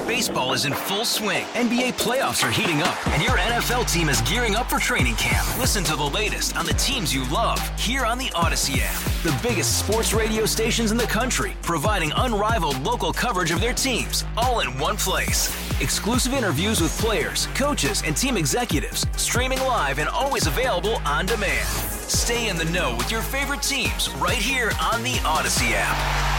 Baseball is in full swing. NBA playoffs are heating up, and your NFL team is gearing up for training camp. Listen to the latest on the teams you love here on the Odyssey app. The biggest sports radio stations in the country, providing unrivaled local coverage of their teams, all in one place. Exclusive interviews with players, coaches, and team executives, streaming live and always available on demand. Stay in the know with your favorite teams right here on the Odyssey app.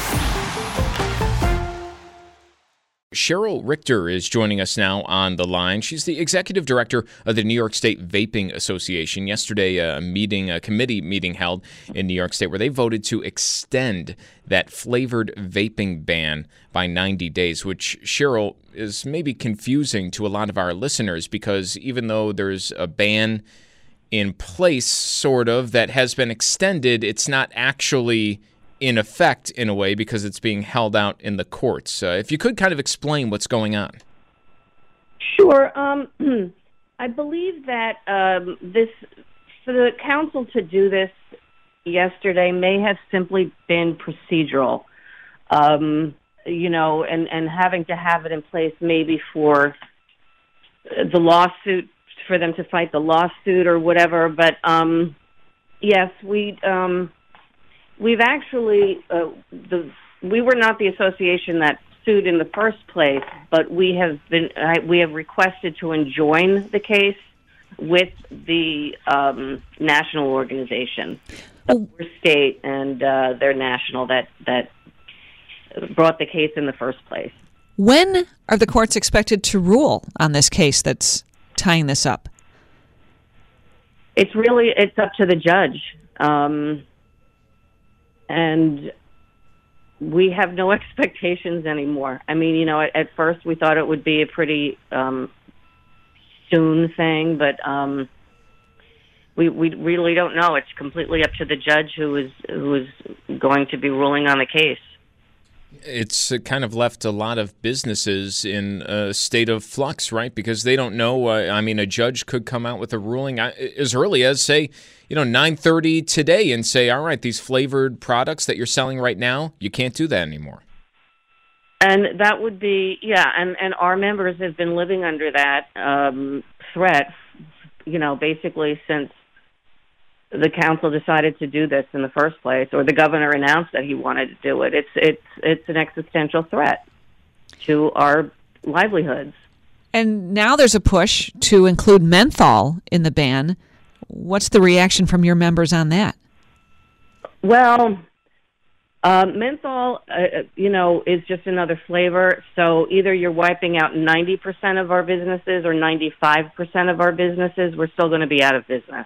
Cheryl Richter is joining us now on the line. She's the executive director of the New York State Vaping Association. Yesterday, a committee meeting held in New York State where they voted to extend that flavored vaping ban by 90 days, which, Cheryl, is maybe confusing to a lot of our listeners because even though there's a ban in place, sort of, that has been extended, it's not actually in effect in a way because it's being held out in the courts. If you could kind of explain what's going on. Sure. I believe that for the council to do this yesterday may have simply been procedural, and having to have it in place maybe for the lawsuit, for them to fight the lawsuit or whatever. But yes, we've actually, we were not the association that sued in the first place, but we have requested to enjoin the case with the national organization, the state and their national that brought the case in the first place. When are the courts expected to rule on this case that's tying this up? It's up to the judge. And we have no expectations anymore. I mean, at first we thought it would be a pretty soon thing, but we really don't know. It's completely up to the judge who is going to be ruling on the case. It's kind of left a lot of businesses in a state of flux, right? Because they don't know. A judge could come out with a ruling as early as, say, 9:30 today and say, all right, these flavored products that you're selling right now, you can't do that anymore. And that would be, and our members have been living under that threat, basically since the council decided to do this in the first place, or the governor announced that he wanted to do it. It's an existential threat to our livelihoods. And now there's a push to include menthol in the ban. What's the reaction from your members on that? Well, menthol, is just another flavor. So either you're wiping out 90% of our businesses or 95% of our businesses. We're still going to be out of business.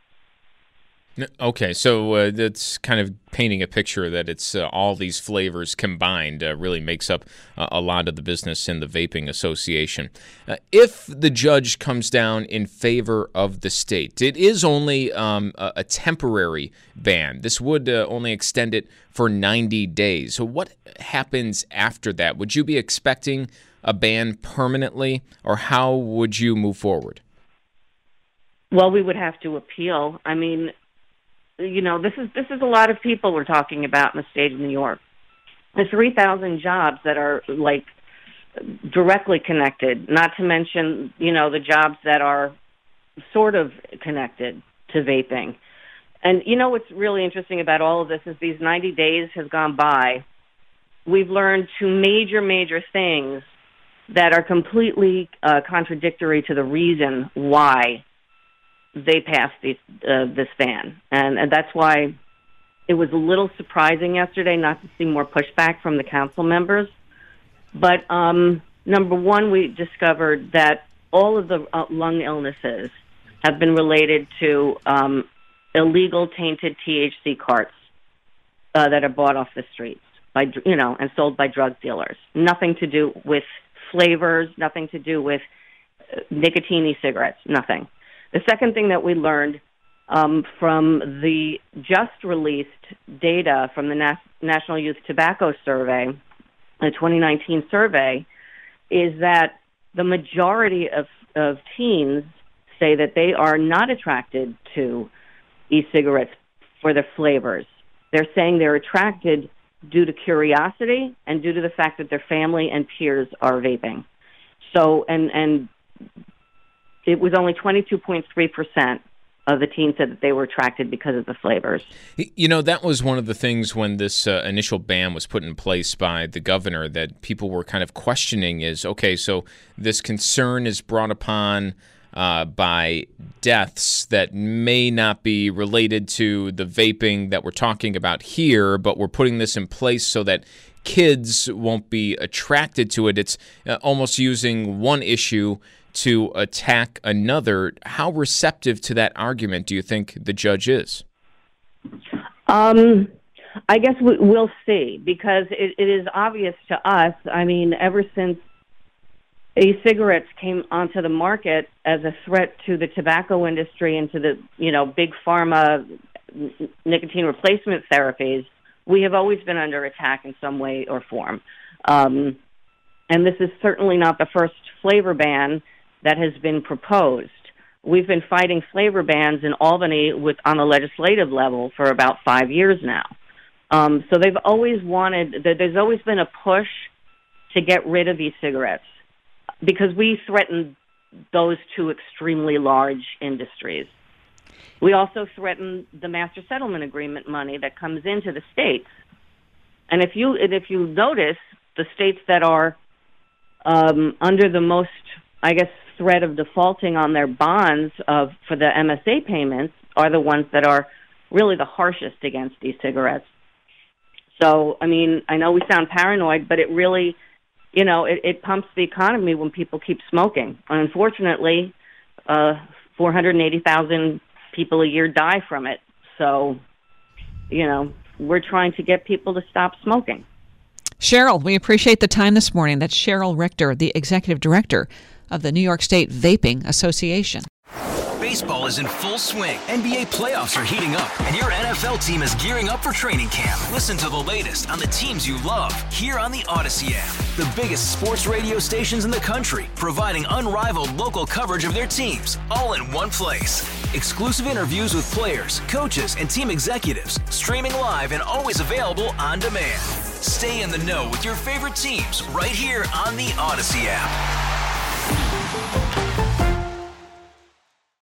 Okay, so that's kind of painting a picture that it's all these flavors combined really makes up a lot of the business in the Vaping Association. If the judge comes down in favor of the state, it is only a temporary ban. This would only extend it for 90 days. So what happens after that? Would you be expecting a ban permanently, or how would you move forward? Well, we would have to appeal. I mean, this is a lot of people we're talking about in the state of New York. There's 3,000 jobs that are directly connected, not to mention, the jobs that are sort of connected to vaping. And what's really interesting about all of this is these 90 days have gone by. We've learned two major things that are completely contradictory to the reason why they passed this ban. And that's why it was a little surprising yesterday not to see more pushback from the council members. But number one, we discovered that all of the lung illnesses have been related to illegal tainted THC carts that are bought off the streets and sold by drug dealers. Nothing to do with flavors, nothing to do with nicotine cigarettes, nothing. The second thing that we learned from the just released data from the National Youth Tobacco Survey, the 2019 survey, is that the majority of teens say that they are not attracted to e-cigarettes for their flavors. They're saying they're attracted due to curiosity and due to the fact that their family and peers are vaping. So, and it was only 22.3% of the teens said that they were attracted because of the flavors. You know, that was one of the things when this initial ban was put in place by the governor that people were kind of questioning is, okay, so this concern is brought upon by deaths that may not be related to the vaping that we're talking about here, but we're putting this in place so that kids won't be attracted to it. It's almost using one issue to attack another. How receptive to that argument do you think the judge is? I guess we'll see, because it is obvious to us. I mean, ever since e-cigarettes came onto the market as a threat to the tobacco industry and to the, big pharma nicotine replacement therapies, we have always been under attack in some way or form. And this is certainly not the first flavor ban that has been proposed. We've been fighting flavor bans in Albany on the legislative level for about 5 years now. So they've always there's always been a push to get rid of e-cigarettes because we threatened those two extremely large industries. We also threatened the Master Settlement Agreement money that comes into the states. And if you notice, the states that are under the most, threat of defaulting on their bonds for the MSA payments are the ones that are really the harshest against e-cigarettes. So, I mean, I know we sound paranoid, but it really, it pumps the economy when people keep smoking. And unfortunately, 480,000 people a year die from it. So, we're trying to get people to stop smoking. Cheryl, we appreciate the time this morning. That's Cheryl Richter, the Executive Director of the New York State Vaping Association. Baseball is in full swing. NBA playoffs are heating up, and your NFL team is gearing up for training camp. Listen to the latest on the teams you love here on the Odyssey app. The biggest sports radio stations in the country, providing unrivaled local coverage of their teams, all in one place. Exclusive interviews with players, coaches, and team executives, streaming live and always available on demand. Stay in the know with your favorite teams right here on the Odyssey app.